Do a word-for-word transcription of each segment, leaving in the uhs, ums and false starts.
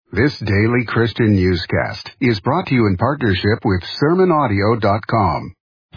This daily Christian newscast is brought to you in partnership with sermon audio dot com.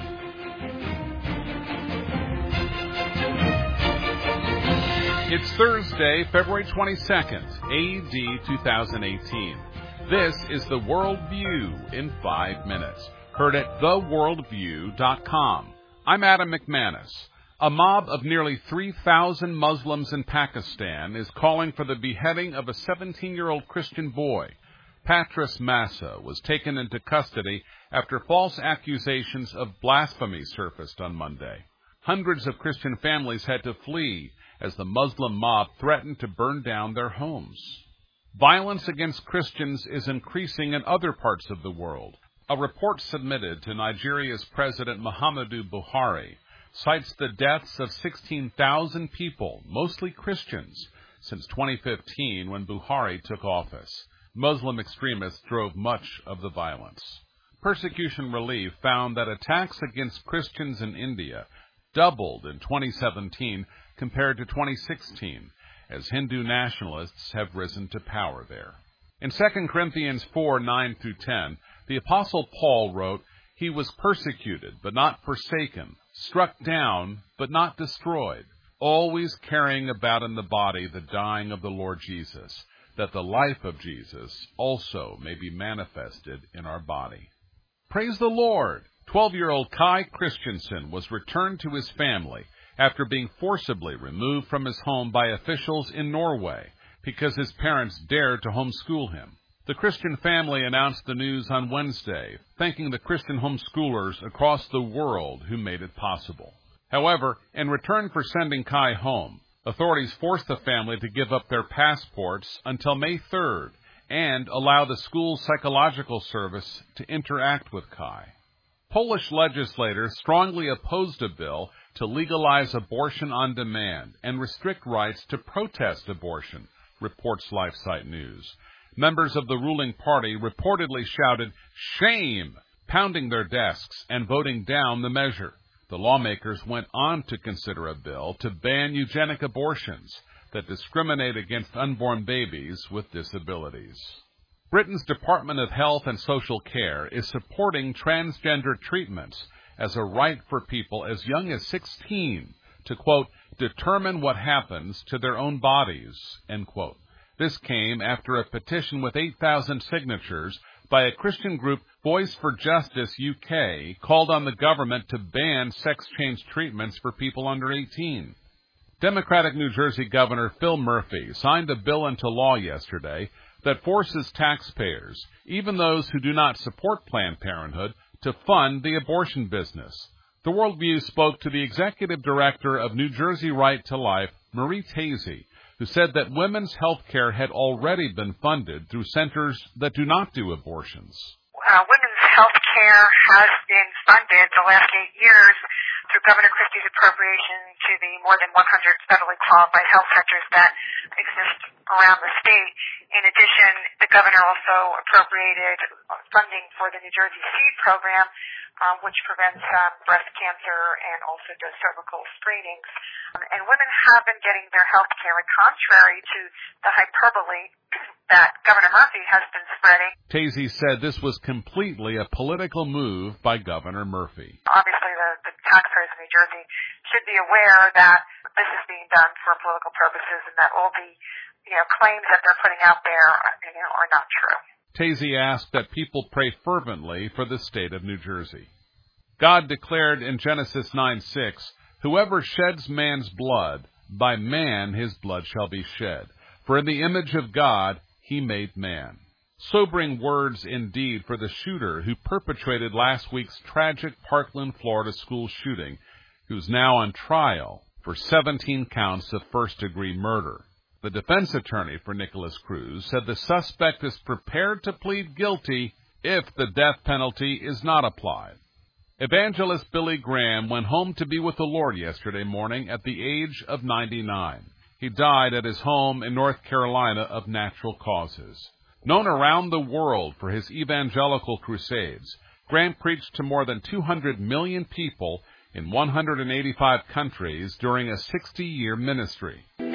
It's Thursday, February twenty-second, A D two thousand eighteen. This is the World View in five minutes, heard at the world view dot com. I'm Adam McManus. A mob of nearly three thousand Muslims in Pakistan is calling for the beheading of a seventeen-year-old Christian boy. Patras Massa was taken into custody after false accusations of blasphemy surfaced on Monday. Hundreds of Christian families had to flee as the Muslim mob threatened to burn down their homes. Violence against Christians is increasing in other parts of the world. A report submitted to Nigeria's President Muhammadu Buhari cites the deaths of sixteen thousand people, mostly Christians, since twenty fifteen when Buhari took office. Muslim extremists drove much of the violence. Persecution Relief found that attacks against Christians in India doubled in twenty seventeen compared to twenty sixteen, as Hindu nationalists have risen to power there. In Second Corinthians four, nine through ten, the Apostle Paul wrote, "He was persecuted, but not forsaken, struck down, but not destroyed, always carrying about in the body the dying of the Lord Jesus, that the life of Jesus also may be manifested in our body." Praise the Lord! twelve-year-old Kai Christensen was returned to his family after being forcibly removed from his home by officials in Norway because his parents dared to homeschool him. The Christian family announced the news on Wednesday, thanking the Christian homeschoolers across the world who made it possible. However, in return for sending Kai home, authorities forced the family to give up their passports until May third and allow the school's psychological service to interact with Kai. Polish legislators strongly opposed a bill to legalize abortion on demand and restrict rights to protest abortion, reports LifeSite News. Members of the ruling party reportedly shouted, "Shame!" pounding their desks and voting down the measure. The lawmakers went on to consider a bill to ban eugenic abortions that discriminate against unborn babies with disabilities. Britain's Department of Health and Social Care is supporting transgender treatments as a right for people as young as sixteen to, quote, determine what happens to their own bodies, end quote. This came after a petition with eight thousand signatures by a Christian group, Voice for Justice U K, called on the government to ban sex change treatments for people under eighteen. Democratic New Jersey Governor Phil Murphy signed a bill into law yesterday that forces taxpayers, even those who do not support Planned Parenthood, to fund the abortion business. The Worldview spoke to the executive director of New Jersey Right to Life, Marie Tazy, who said that women's health care had already been funded through centers that do not do abortions. Uh, women's health care has been funded the last eight years through Governor Christie's appropriation to the more than one hundred federally qualified health centers that exist around the state. In addition, the governor also appropriated funding for the New Jersey SEED program, uh, which prevents um, breast cancer and also does cervical screenings. Um, and women have been getting their health care, and contrary to the hyperbole that Governor Murphy has been spreading. Tazy said this was completely a political move by Governor Murphy. Obviously, the, the taxpayers in New Jersey should be aware that this is being done for political purposes and that all the you know, claims that they're putting out there you know, are not true. Tazy asked that people pray fervently for the state of New Jersey. God declared in Genesis nine six, "Whoever sheds man's blood, by man his blood shall be shed. For in the image of God he made man." Sobering words indeed for the shooter who perpetrated last week's tragic Parkland, Florida school shooting, who's now on trial for seventeen counts of first-degree murder. The defense attorney for Nicholas Cruz said the suspect is prepared to plead guilty if the death penalty is not applied. Evangelist Billy Graham went home to be with the Lord yesterday morning at the age of ninety-nine. He died at his home in North Carolina of natural causes. Known around the world for his evangelical crusades, Graham preached to more than two hundred million people in one hundred eighty-five countries during a sixty-year ministry. Before we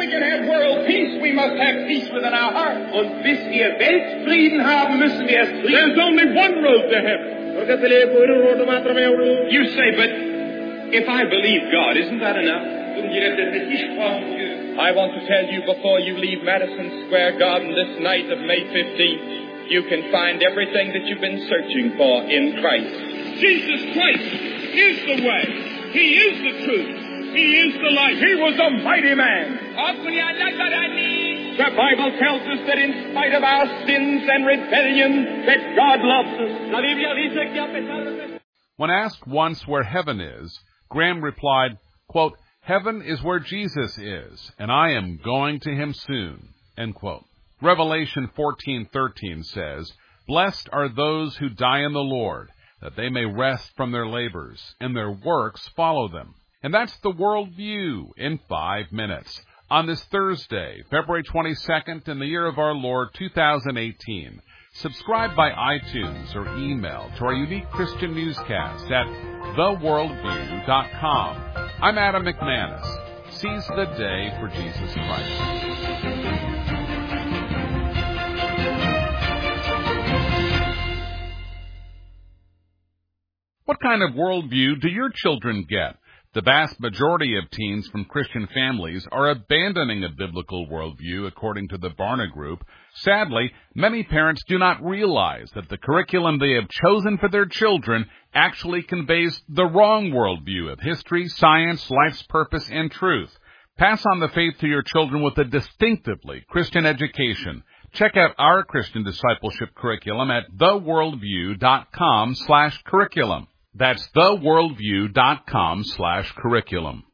we can have world peace, we must have peace within our hearts. Und bis wir Weltfrieden haben, müssen wir erst Frieden. There's only one road to heaven. You say, but if I believe God, isn't that enough? I want to tell you before you leave Madison Square Garden this night of May fifteenth, you can find everything that you've been searching for in Christ. Jesus Christ is the way. He is the truth. He is the life. He was a mighty man. The Bible tells us that in spite of our sins and rebellion, that God loves us. When asked once where heaven is, Graham replied, quote, "Heaven is where Jesus is, and I am going to him soon." End quote. Revelation fourteen thirteen says, "Blessed are those who die in the Lord, that they may rest from their labors, and their works follow them." And that's the World View in five minutes. On this Thursday, February twenty-second, in the year of our Lord, two thousand eighteen. Subscribe by iTunes or email to our unique Christian newscast at the world view dot com. I'm Adam McManus. Seize the day for Jesus Christ. What kind of worldview do your children get? The vast majority of teens from Christian families are abandoning a biblical worldview, according to the Barna Group. Sadly, many parents do not realize that the curriculum they have chosen for their children actually conveys the wrong worldview of history, science, life's purpose, and truth. Pass on the faith to your children with a distinctively Christian education. Check out our Christian discipleship curriculum at the world view dot com slash curriculum. That's the world view dot com slash curriculum.